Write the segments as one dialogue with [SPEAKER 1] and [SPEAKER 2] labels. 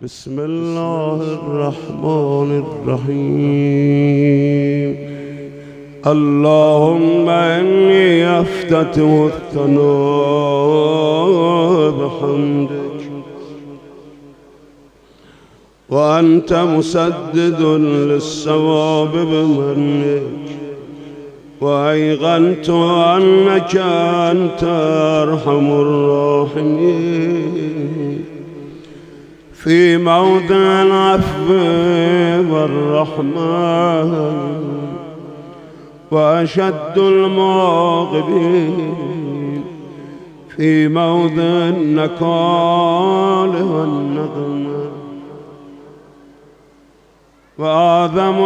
[SPEAKER 1] بسم الله الرحمن الرحيم. اللهم إني أفتتح الثناء بحمدك، وأنت مسدد للصواب بمنك، وأيقنت أنك أنت أرحم الراحمين في موضع العفو والرحمة، وأشد المعاقبين في موضع النكال والنقمة، وأعظم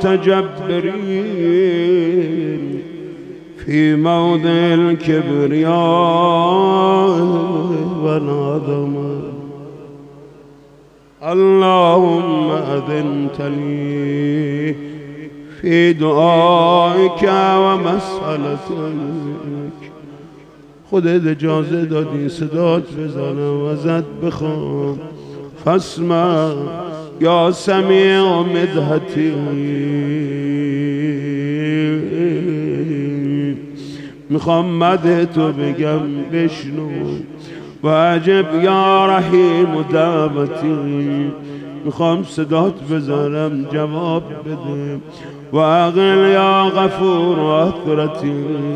[SPEAKER 1] المتجبرين في موضع الكبرياء والعظمة. اللهم أذنت لي في دعائك ومسألتك. خودت اجازه دادی صدات بزنم ازت بخوام، فاسمع یا سمیع مدحتی. میخوام مدح تو بگم بشنو، واجب یا رحیم دعوتی. میخوام صدات بزنم جواب بده، و اقل یا غفور اثرتی.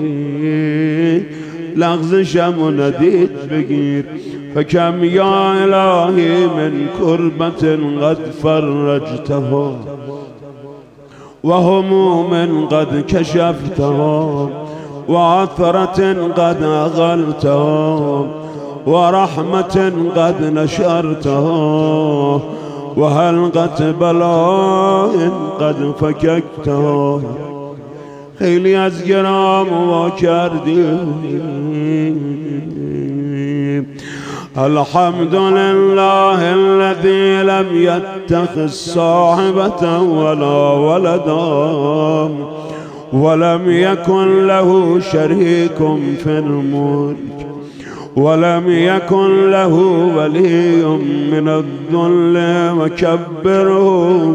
[SPEAKER 1] لغزشم و ندید بگیر، فکم یا الهی من کربت قد فرجتها، و هموم قد کشفتها، و عثرة قد اغلتها، و رحمة قد نشرتها، و حلقة بلاء قد فککتها. خیلی از گرام وا کردی. الحمد لله الذي لم يتخذ صاحبة ولا ولدا، ولم يكن له شريك في الملك، ولم يكن له ولي من الذل، وكبره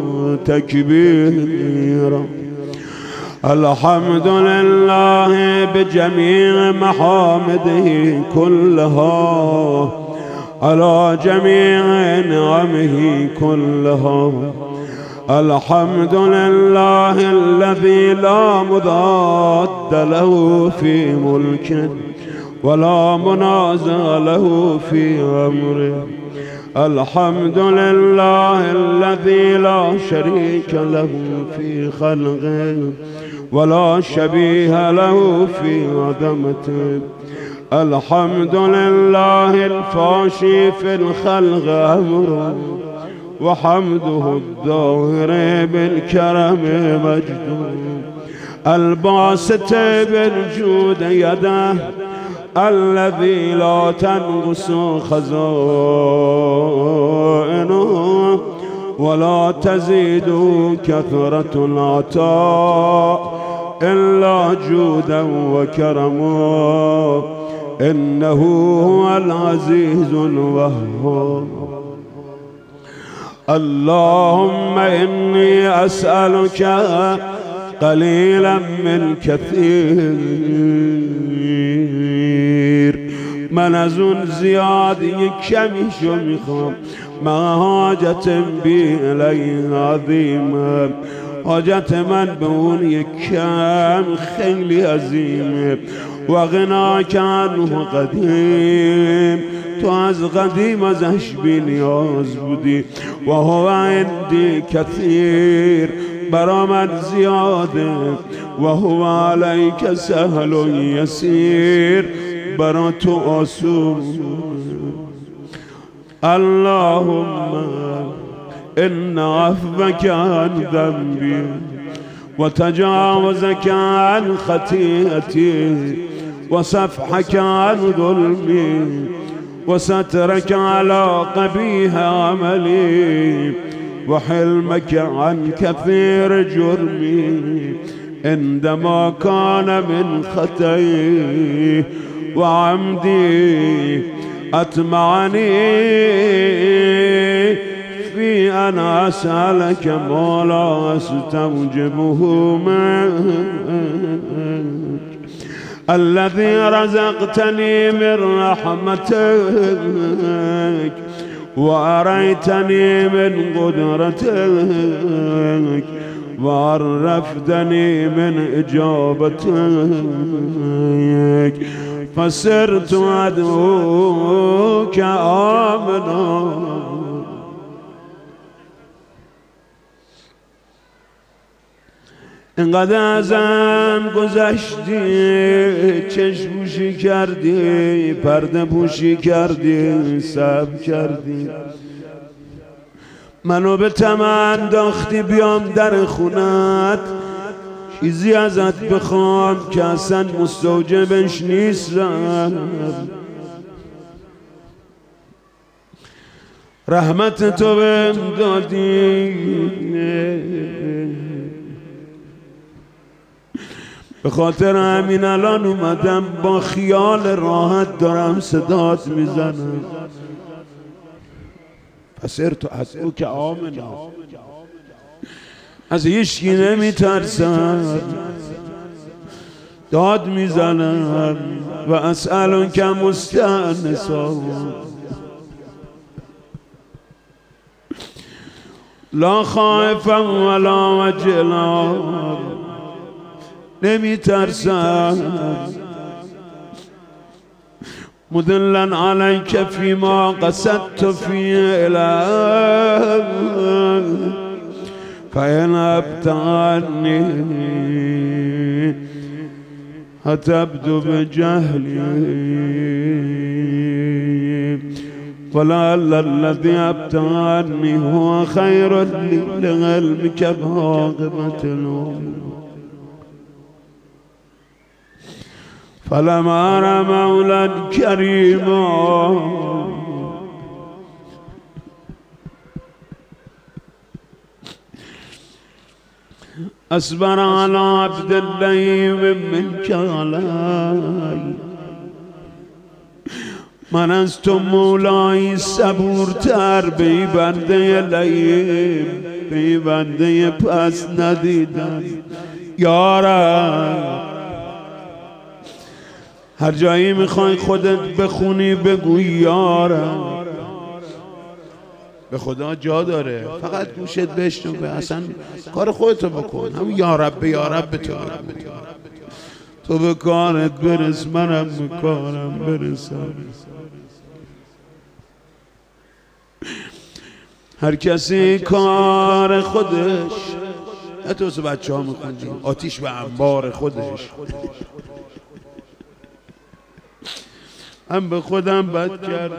[SPEAKER 1] تكبيرا. الحمد لله بجميع محامده كلها، على جميع نعمه كلها. الحمد لله الذي لا مضاد له في ملكه، ولا منازع له في أمره. الحمد لله الذي لا شريك له في خلقه، ولا شبيه له في عظمته. الحمد لله الفاشي في الخلق أمره، وحمده الظاهر بالكرم مجده. الباسط بالجود يده، الذي لا تنقص خزائنه، ولا تزيد كثرة العطاء إلا جودا وكرما. إنه هو العزيز الوهاب. اللهم إني أسألك قليلا من كثير. من از اون زیاد یک کمیشو میخوام. من حاجت بی الی عظیمه، حاجت من به اون یک کم خیلی عظیمه. و غناک عنه قدیم، تو از قدیم ازش بی نیاز بودی. و هو عندی کثیر، برآمد زیاده. و هو علیک سهل و یسیر، برا تو آسون. اللهم ان عفوك عن ذنبی، و تجاوزك عن خطیئتی، و صفحك عن ظلمی، و سترك على قبیح عملی، و حلمك عن كثير جرمي. عندما كان من خطئي وعمدي أطمعني أن أسألك ما لا أستوجبه منك الذي رزقتني من رحمتك وأريتني من قدرتك وعرفتني من إجابتك فصرت أدعوك آمنا. اینقدر ازم گذشتی، چشم پوشی کردی، پرده پوشی کردی، صبر کردی، منو به طمع انداختی بیام در خونت چیزی ازت بخوام که اصلا مستوجبش نیستم. رحمت تو بهم دادی، به خاطر همین الان اومدم با خیال راحت دارم صدات میزنم. فصرت أدعوك آمنا، از هیچکی نمیترسم، داد میزنم و اسألك مستأنسا لا خائفا ولا وجلا، نمیترسم، مدلا عليك فيما قصدت فيه إليك فإن أبتعني هتبدو بجهلي ولعل الذي أبتعني هو خير لي لعلمك بعاقبة الأمور فلما أرى مولا كريما أصبر على عبد اللئيم منك علي، من از تو مولای صبورتر به بنده لئیم، به بنده پس ندیدم. یا رب هر جایی میخوای خودت بخونی بگوی یا رب. به خدا جا داره، فقط گوشت بشنو، اصلا کار خودتو بکن، هم یا رب یا رب تو بگو، تو به کارت برس منم به کارم برسم. هر کسی کار خودش، تو بچه ها میخوندیم آتیش به انبار خودش، هم به خودم بد کردم.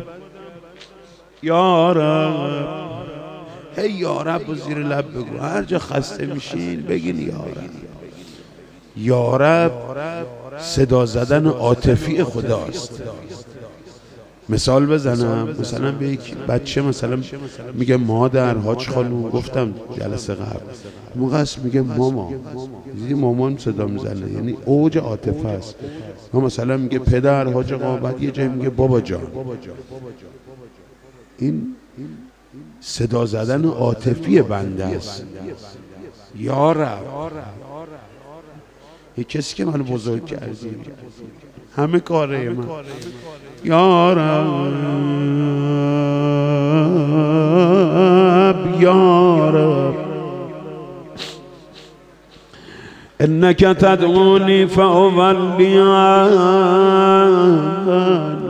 [SPEAKER 1] یا رب، هی یا رب و زیر لب بگو، هر جا خسته میشین بگین یا رب. یا رب صدا زدن عاطفی خداست. مثال بزنم، مثلا به یک بچه مثلا میگه مادر، حاج خانوم، گفتم جلسه قبل موقع است میگه ماما، دیدی مامان صدا میزنه، یعنی اوج عاطفه است. ما مثلا میگه پدر، حاج آقا، بعد یه جایی میگه بابا جان. این صدا زدن عاطفی بنده است. یا رب، یه کسی که منو بزرگ کردی، همه کاره من. یا رب، یا رب، انک تدعونی فاولی عنک،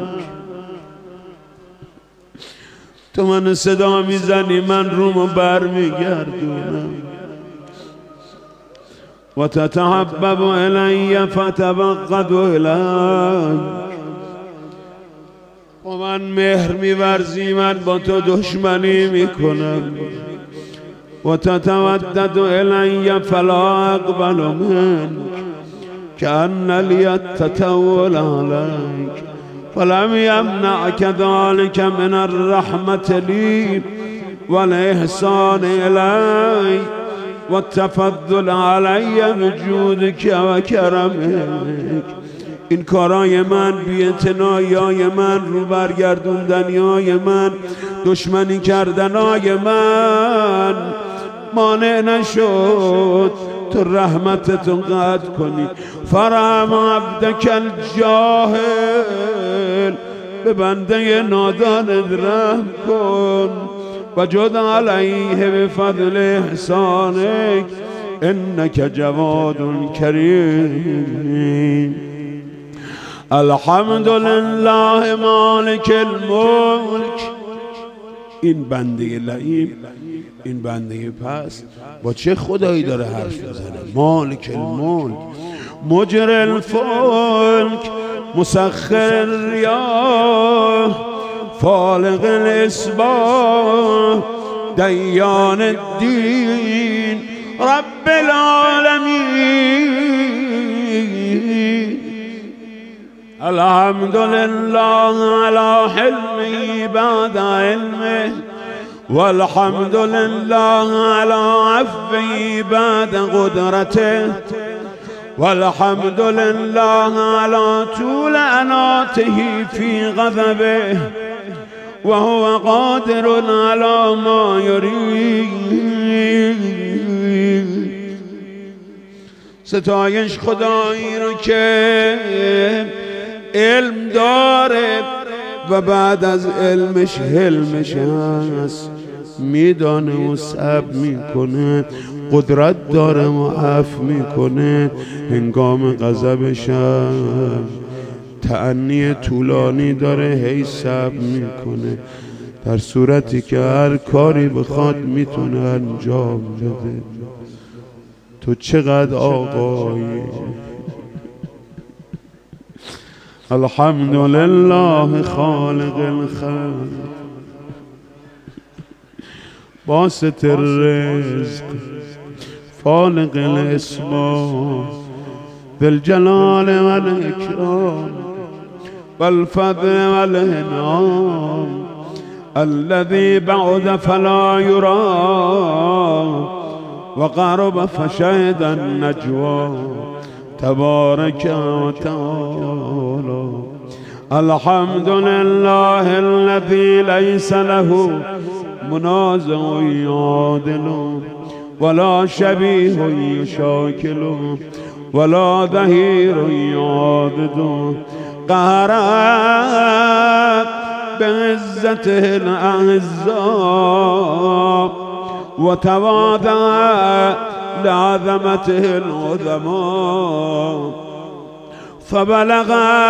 [SPEAKER 1] تو من صدا میزنی من رومو برمیگردونم. و تتحبب الی فتبغض الیک، با من مهر میورزی من با تو دشمنی میکنم. و تتودد الی فلا اقبل منک کأن لی التطول علیک فلم یمنعک ذلک من الرحمة لی والاحسان الی والتفضل علی بجودک و کرمک این کارای من، بی‌اعتنایی‌های من، رو برگردوندنی‌های من، دشمنی کردنای من مانع نشد تو رحمتتو قطع کنی. فرحم عبدک الجاهل، به بنده نادانت رحم کن. و جد علیه بفضل احسانک انک جواد کریم. الحمد لله مالک الملک. این بنده لعیم، این بنده پس با چه خدایی داره حرف میزنه؟ مالک الملک، مجر الفلک، مسخر الریاح، فالق الاصباح، دیان الدین، رب العالمین. الحمد لله على حلمه بعد علمه، والحمد لله على عفوه بعد قدرته، والحمد لله على طول أناته في غضبه، وهو قادر على ما يريد. ستایش خدایی رو که علم داره و بعد از علمش حلمش هست، میدانه و صبر میکنه، قدرت داره و عفو میکنه، هنگام غضبش هم تأنی طولانی داره، هی صبر میکنه، در صورتی که هر کاری بخواد میتونه انجام بده. تو چقدر آقایی. الحمد لله خالق الخلق، باسط الرزق، فالق الاسباب، ذی الجلال والاکرام والفضل والانعام، الذي بعد فلا يرى وقرب فشهد النجوى، تبارك وتعالى. الحمد لله الذي ليس له منازع يعادل، ولا شبيه يشاكل، ولا ظهير يعاضد. قهر بعزته الأعزاء، وتواضع لعظمته العظماء، فبلغ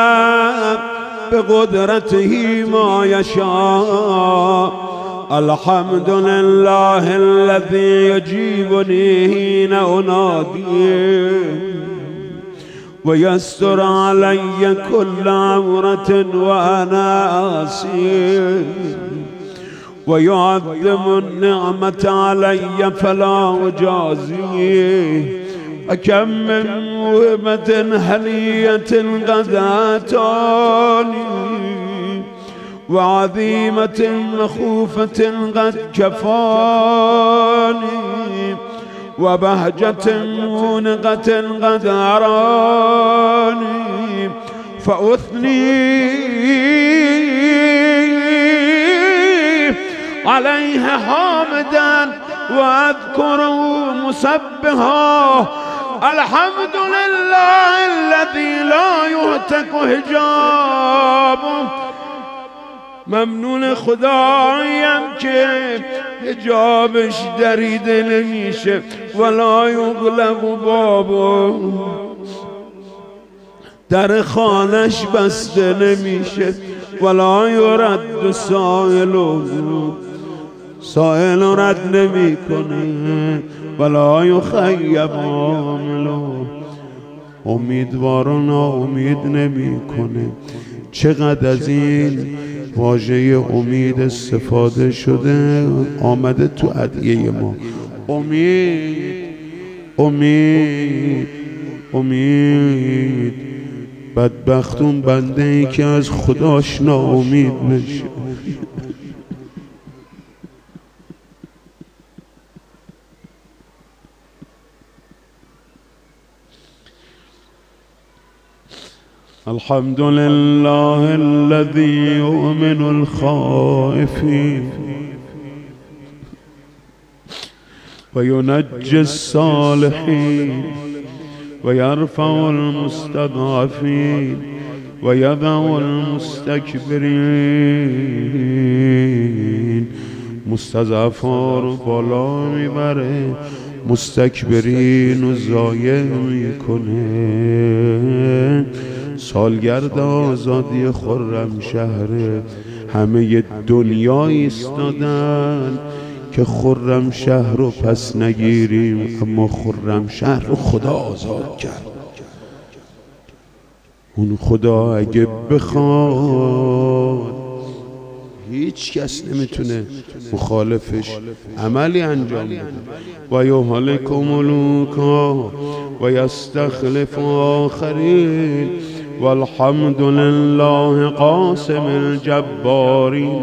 [SPEAKER 1] بقدرته ما يشاء. الحمد لله الذي يجيبني حين أناديه، ويستر علي كل عورة وأنا عاصي، ويعظم النعمة علي فلا أجازيه. أكم من موهبة هنية قد آتاني، وعظيمة مخوفة قد كفاني، وبهجة مونقة قد أراني، فأثني عليه حامدا وأذكره مسبحا. الحمد لله الذي لا يهتك حجابه. ممنون خدایم که حجابش دریده نمیشه، ولا یغلق بابه، در خانش بسته نمیشه، ولا یرد سائل رد نمی کنه، ولا یخیب عامله، امیدوار و ناامید نمی کنه. چقدر از این واژه امید استفاده شده، آمده تو ادعیه ما. امید، امید، امید. بدبختون بنده ای که از خداش ناامید بشه. الحمد لله الذي يؤمن الخائفين وينجي الصالحين ويرفع المستضعفين ويضع المستكبرين. مستضعفان بالا میبره، مستکبرین و ضایع میکنه. سالگرد آزادی خرمشهر، همه دنیا ایستادن که خرمشهر رو پس نگیریم، اما خرمشهر رو خدا آزاد کرد. اون خدا اگه بخواد هیچ کس نمیتونه مخالفش عملی انجام بده. و یهلک ملوکا و یستخلف آخرین والحمد لله قاسم الجبارین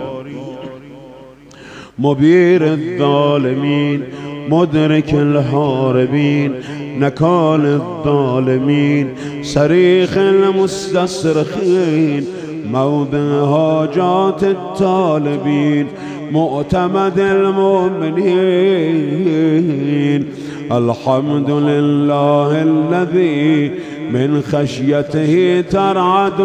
[SPEAKER 1] مبیر الظالمین مدرک الهاربین نکال الظالمین صریخ المستصرخین موضع حاجات الطالبین معتمد المؤمنین. الحمد لله الذي من خشيته ترعد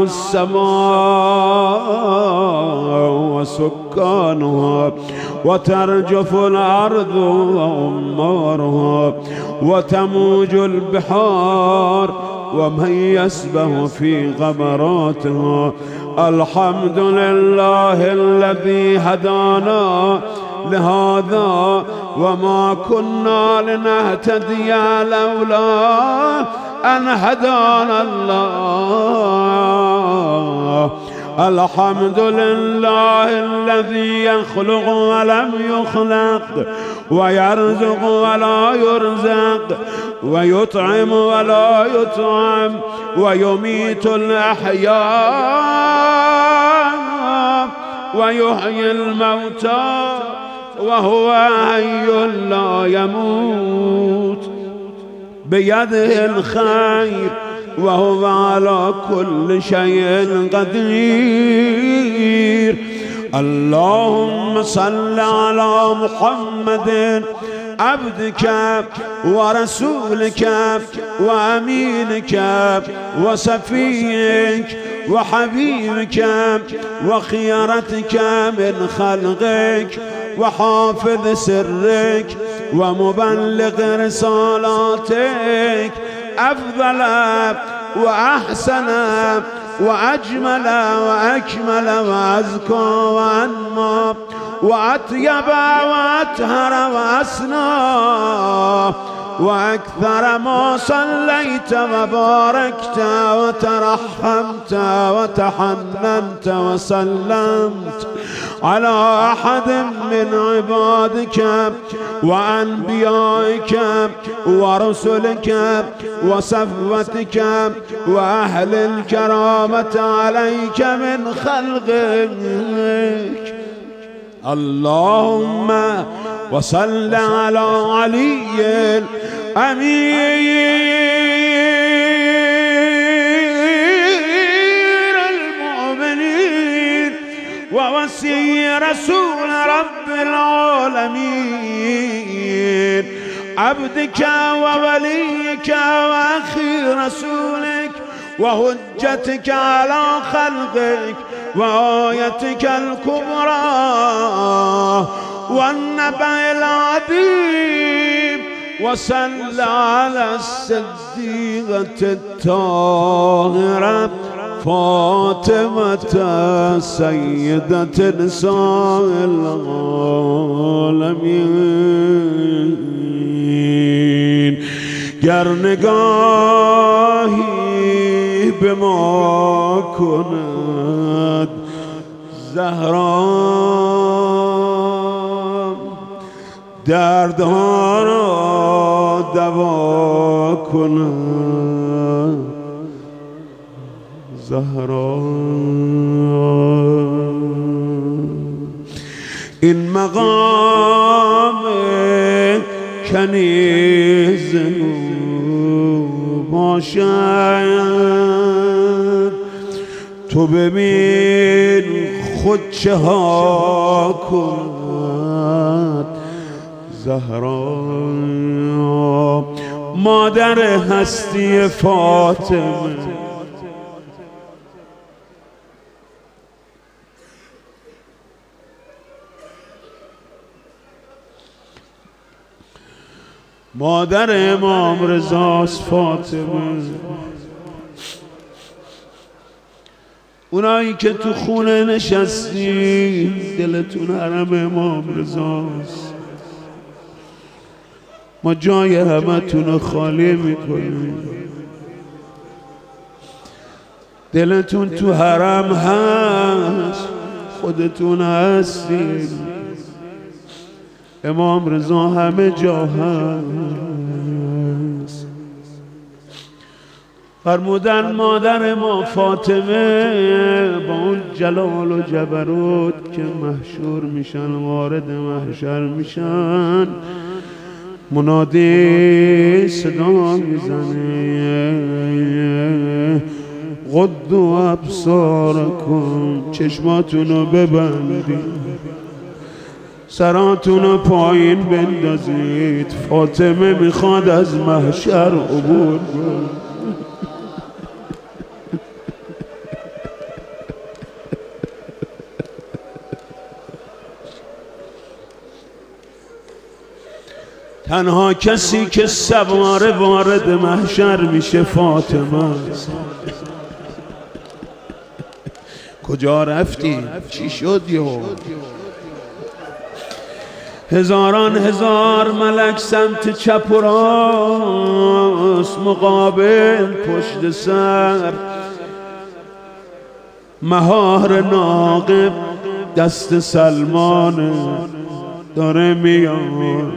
[SPEAKER 1] السماء وسكانها وترجف الأرض وأمارها وتموج البحار ومن يسبح في غمراتها. الحمد لله الذي هدانا لهذا وما كنا لنهتدي لولا أن هدانا الله. الحمد لله الذي يخلق ولم يخلق ويرزق ولا يرزق ويطعم ولا يطعم ويميت الأحياء ويحيي الموتى وهو حي لا يموت بيده الخير وهو على كل شيء قدير. اللهم صل على محمد عبدك ورسولك وأمينك وصفيك وحبيبك وخيرتك من خلقك وحافظ سرك ومبلغ رسالاتك أفضل وأحسن وأجمل وأكمل وأزكى وأنمى وأطيب وأطهر وأسنى وأكثر ما صليت وباركت وترحمت وتحننت وسلمت على أحد من عبادك وأنبيائك ورسلك وصفوتك وأهل الكرامة عليك من خلقك. اللهم وصل على علي أمير المؤمنين ووصي رسول رب العالمين عبدك ووليك وأخي رسولك وهجتك على خلقك وآيتك الكبرى والنبأ العظيم. وصل على الصديقة الطاهرة فاطمة سيدة نساء العالمين. گر نگاهی به ما کند زهرا دردها را دوا کند زهرا. این مقام کنیز باشد تو ببین خود چه ها کند زهرا، مادر هستی فاطمه. مادر امام رضاست فاطمه. اونایی که تو خونه نشستی دلتون حرم امام رضاست، ما جای همتون رو خالی میکنیم. دلتون تو حرم هست، خودتون هستید. امام رضا همه جا هست. فرمودن مادر ما فاطمه با اون جلال و جبروت که محشور میشن، وارد محشر میشن، منادی صدا میزنه غضوا ابصارکم، چشماتونو ببندید، سراتونو پایین بندازید، فاطمه میخواد از محشر عبور کنه. تنها کسی که سواره وارد محشر میشه فاطمه است. کجا رفتی؟ چی شد یو؟ هزاران هزار ملک سمت چپ و راست، مقابل پشت سر مهار ناقب دست سلمان داره میاد.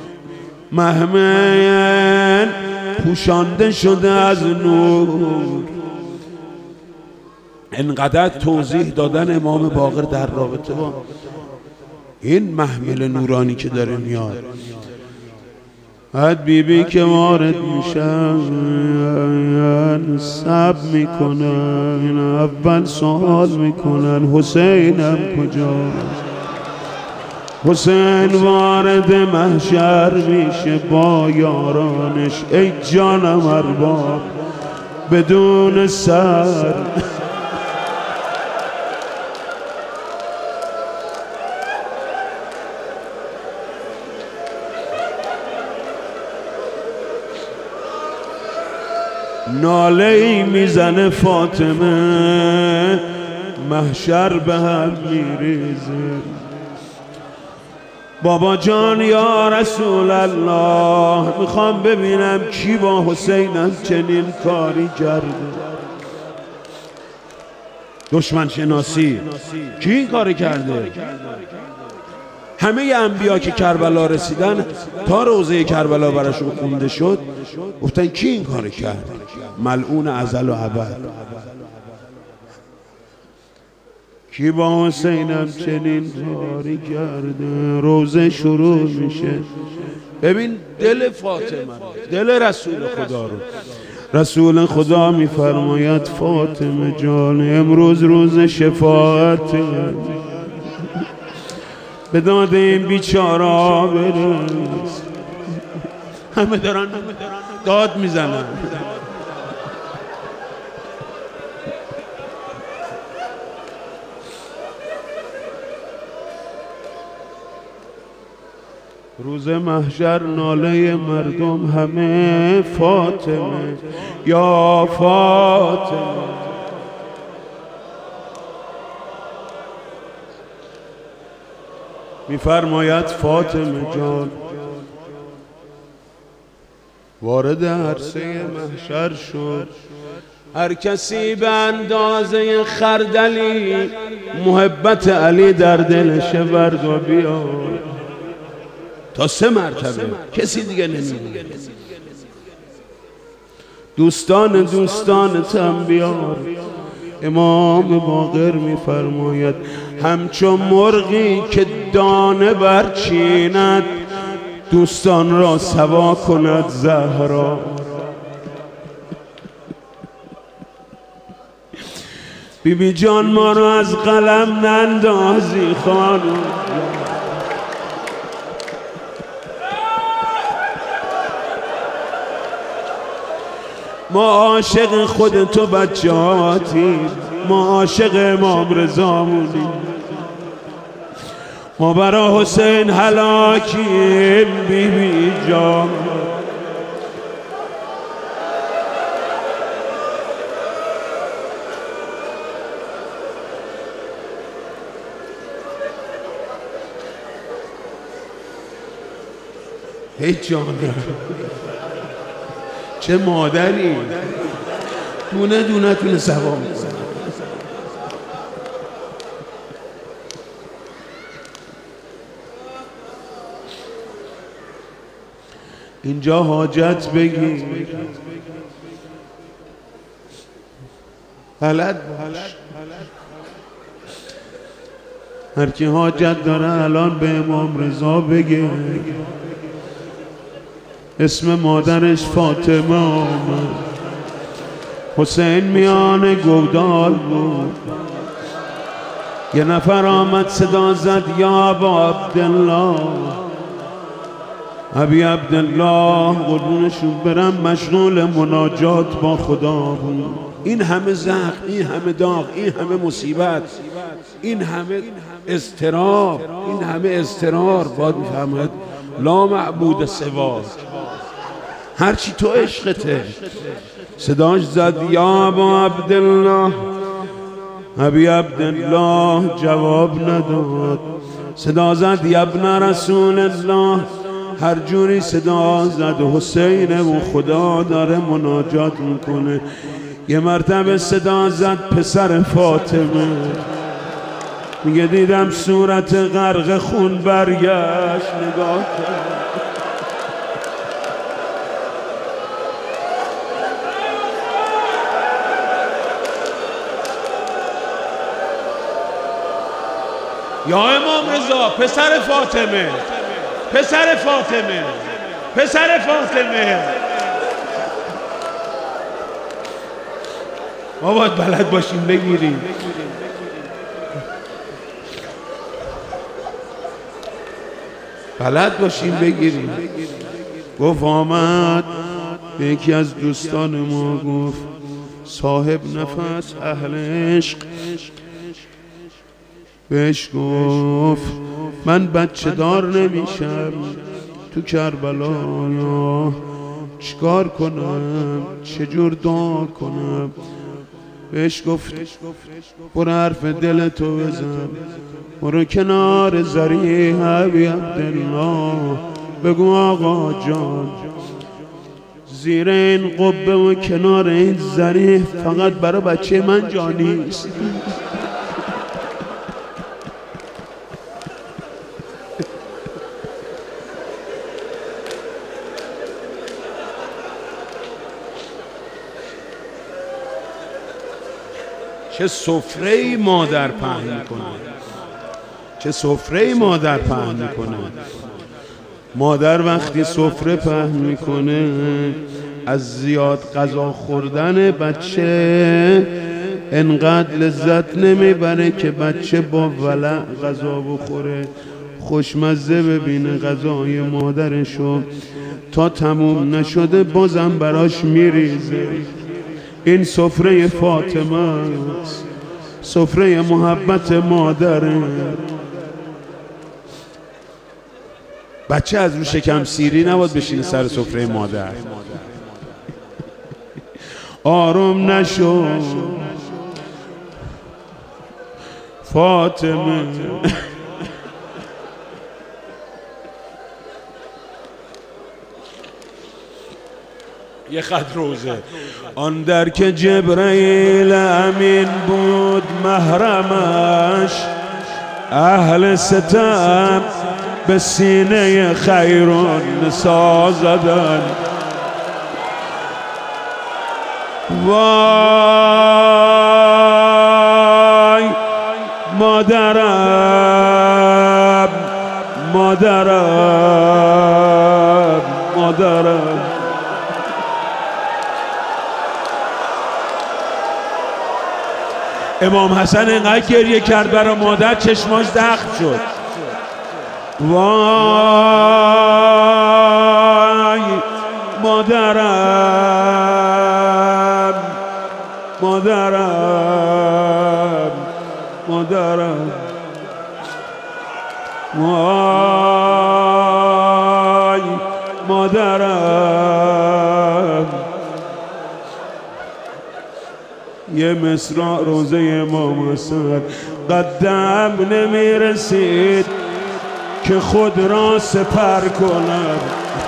[SPEAKER 1] مهمن پوشانده شده از نور. انقدر توضیح دادن امام باقر در رابطه با این محمل نورانی که داره میاد. بعد بیبی که وارد میشن سب میکنن، اول سوال میکنن حسینم کجاست؟ حسین وارد محشر میشه با یارانش، ای جانم ارباب بدون سر. ناله ای میزنه فاطمه، محشر به هم میریزه. بابا جان یا رسول الله، میخوام ببینم کی با حسینم چنین کاری کرده. دشمن شناسی کی این کاری کرده؟ همه انبیا که کربلا رسیدن تا روزه کربلا براشون خونده شد گفتن کی این کاری کرد؟ ملعون ازل و ابد. کی با حسینم چنین کاری کرده؟ روزه شروع میشه. ببین دل فاطمه، دل رسول خدا رو. رسول خدا میفرماید فاطمه جان امروز روز شفاعت، به داد این بیچارا برس. همه دارن داد میزنن. روز محشر ناله مردم همه فاطمه یا فاطمه. میفرماید فاطمه جان وارد عرصه محشر شد. هر کسی به اندازه خردلی محبت علی در دلشه ورد و بیاد. تا 3 مرتبه کسی دیگه نمیده. دوستان تم بیار. امام باقر میفرماید همچون مرغی که دانه برچیند دوستان را سوا کند زهرا. بی جان ما رو از قلم نندازی خانم. ما عاشق خود تو بچه‌هاتیم، ما عاشق امام رضامونیم، ما برا حسین هلاکیم بی جان. ای جانم چه مادری، دونه دونه تونه سوا میکنه. اینجا حاجت بگی بلد باش، هر کی حاجت داره الان به امام رضا بگه. اسم مادرش فاطمه آمد، حسین میان گودال بود. یه نفر آمد صدا زد یا ابا عبدالله، ابی عبدالله قربونشون برم مشغول مناجات با خدا بود. این همه زخم، این همه داغ، این همه مصیبت، این همه اضطراب، این همه اضطرار باید میفهمد لا معبود سوا، هرچی تو عشقته. صداش زد یا ابا عبدالله، ابی عبدالله جواب نداد. صدا زد یا ابن رسول الله، هر جوری صدا زد حسین و خدا داره مناجات میکنه. یه مرتبه صدا زد پسر فاطمه، میگه دیدم صورت غرق خون برگشت، نگاه کرد یا امام رضا پسر فاطمه، پسر فاطمه، پسر فاطمه. ما باید بلد باشیم بگیریم. بلد باشیم بگیریم. گفت آمد به یکی از دوستان ما گفت صاحب نفس اهل عشق، بهش گفت من بچه دار نمیشم تو کربلا، چیکار کنم، چجور دعا کنم؟ بهش گفت برو حرف دلتو بزن، برو کنار ذریح ابی عبدالله بگو آقا جان زیر این قبه و کنار این ذریح فقط برای بچه من جا نیست. چه سفره‌ای مادر پهن میکنه، چه سفره‌ای مادر پهن میکنه. مادر وقتی سفره پهن میکنه از زیاد غذا خوردن بچه انقدر لذت نمیبره که بچه با ولع غذا بخوره. خوشمزه ببینه غذای مادرشو، تا تموم نشده بازم براش میریزه. این سفره فاطمه است، سفره محبت مادره. بچه از رو شکم سیری نباید بشینه سر سفره مادر. آروم نشو فاطمه، یه خط روزه. آن در که جبرئیل امین بود محرمش، اهل ستم به سینه خیرون نسا زدن. وای مادرم، مادرم، مادرم. امام حسن اینقدر گریه کرد برای مادر چشماش زخم شد. وای مادرم مادرم مادرم، وای مادرم. یه مصرع روزه امام حسن قدم نمیرسید که خود را سپر کنم.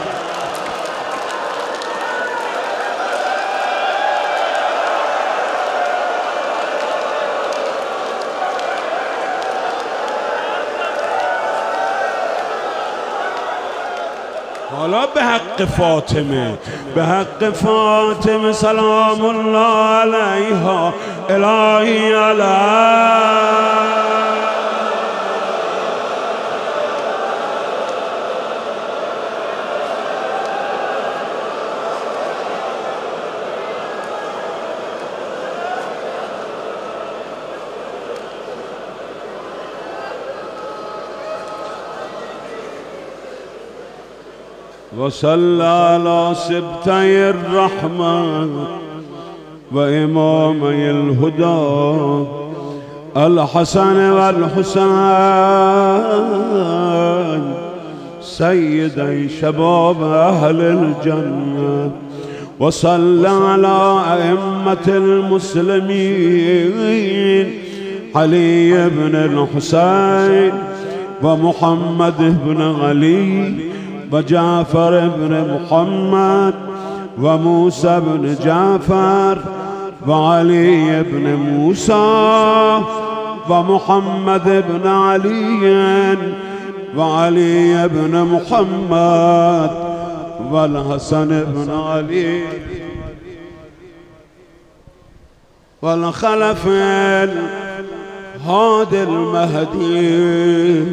[SPEAKER 1] حالا به حق فاطمه، به حق فاطمه سلام الله علیها الهی علیه. وصلى على سبتي الرحمة وإمامي الهدى الحسن والحسين سيدي شباب أهل الجنة. وصلى على أئمة المسلمين علي بن الحسين ومحمد بن علي وجعفر بن محمد وموسى بن جعفر وعلي بن موسى ومحمد بن علي وعلي بن محمد والحسن بن علي والخلف الهادي المهدي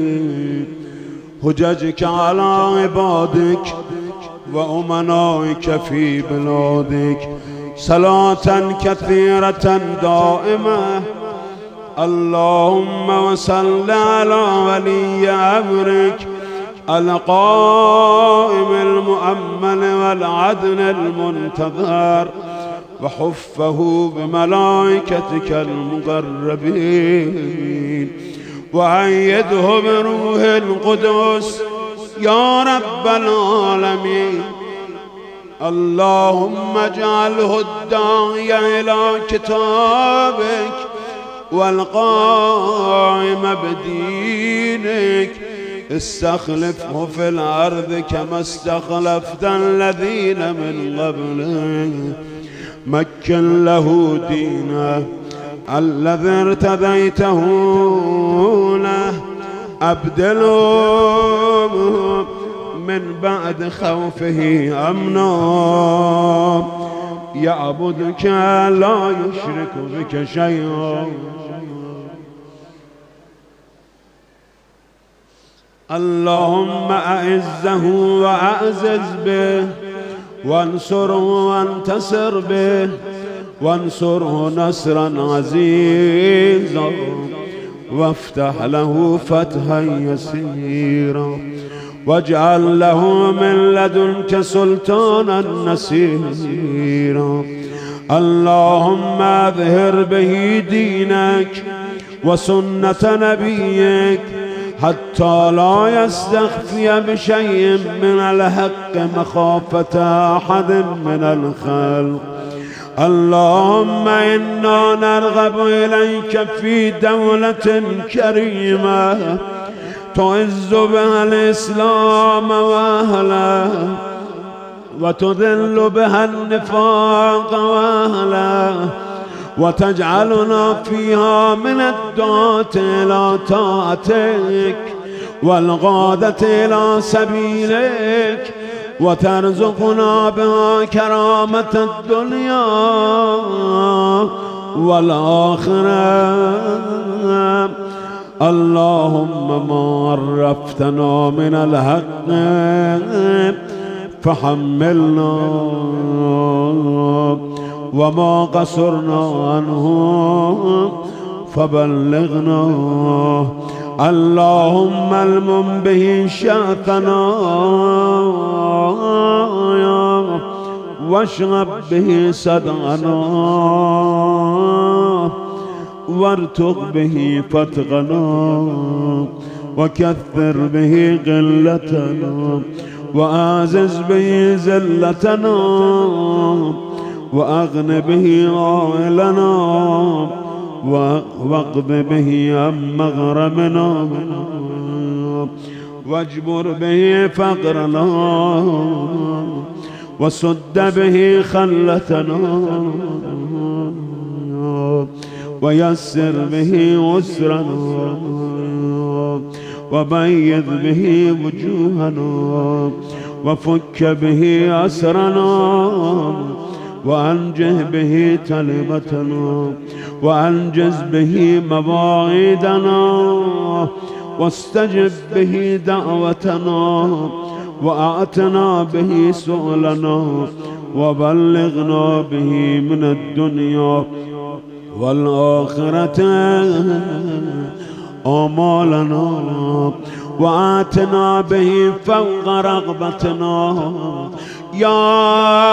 [SPEAKER 1] حججك على عبادك وأمنائك في بلادك صلاة كثيرة دائمة. اللهم وصل على ولي أمرك القائم المؤمن والعدل المنتظر وحفه بملائكتك المقربين وأيده بروح القدس يا رب العالمين. اللهم اجعله الداعي إلى كتابك والقائم بدينك. استخلفه في الأرض كما استخلفت الذين من قبله. مكن له دينه الذي ارتضيته له. أبدله من بعد خوفه أمنا يعبدك لا يشرك بك شيئا. اللهم أعزه وأعزز به وانصره وانتصر به وانصره نصرا عزيزا وافتح له فتحا يسيرا واجعل له من لدنك سلطانا نصيرا. اللهم اظهر به دينك وسنة نبيك حتى لا يستخفي بشيء من الحق مخافة أحد من الخلق. اللهم إنا نرغب إليك في دولة كريمة تعز بها الإسلام وأهله وتذل بها النفاق وأهله وتجعلنا فيها من الدعاة إلى طاعتك والغادة إلى سبيلك وترزقنا بها كرامة الدنيا والآخرة. اللهم ما عرفتنا من الحق فحملنا وما قصرنا عنه فبلغنا. اللهم المم به شأتنا واشرب به صدعنا وارتق به فتقنا وكثر به قلتنا وأعزز به زلتنا وأغن به عائلنا واقض به عن مغرمنا واجبر به فقرنا وسد به خلتنا ويسر به عسرنا وبيض به وجوهنا وفك به أسرنا وأنجه به تلبتنا وأنجز به مواعيدنا واستجب به دعوتنا وأعتنا به سؤلنا وبلغنا به من الدنيا والآخرة آمالنا وآتنا به فوق رغبتنا يا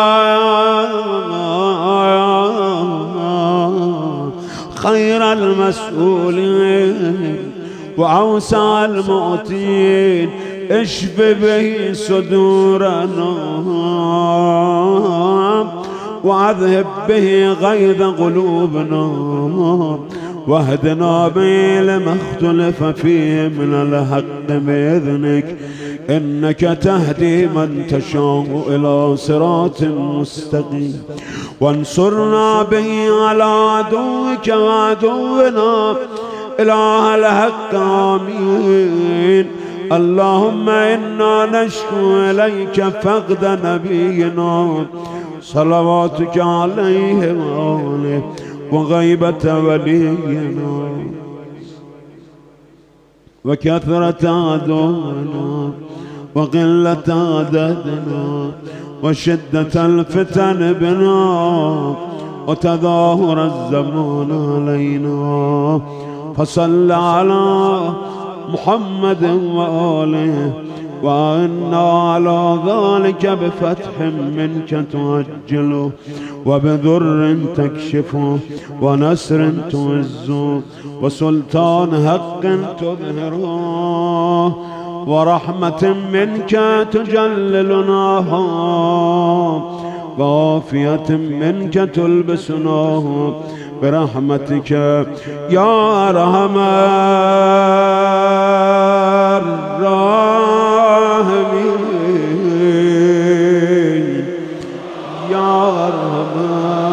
[SPEAKER 1] خير المسؤولين وأوسع المعطين اشف به صدورنا وأذهب به غيظ قلوبنا واهدنا به لما اختلف فيه من الحق بإذنك إنك تهدي من تشاء إلى صراط مستقيم وانصرنا به على عدوك وعدونا إله الحق آمين. اللهم إنا نشكو إليك فقد نبينا صلواتك عليه وآله وغيبة ولينا وكثرة عدونا وقلة عددنا وشدة الفتن بنا وتظاهر الزمان علينا. فصل على محمد وآله وإنا على ذلك بفتح منك تعجله وبذر تكشفه ونصر تعزه وسلطان حق تظهره ورحمة منك تجللناها وعافية منك تلبسناه برحمتك يا أرحم الراحمين يا أرحم